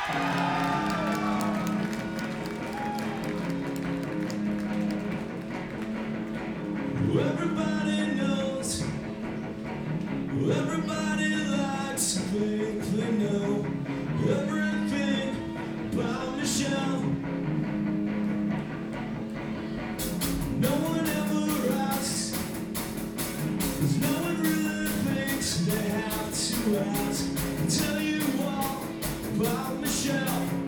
Everybody knows, everybody likes to think they know everything about Michelle. No one ever asks, 'cause no one really thinks they have to ask. I'll tell you all about Michelle.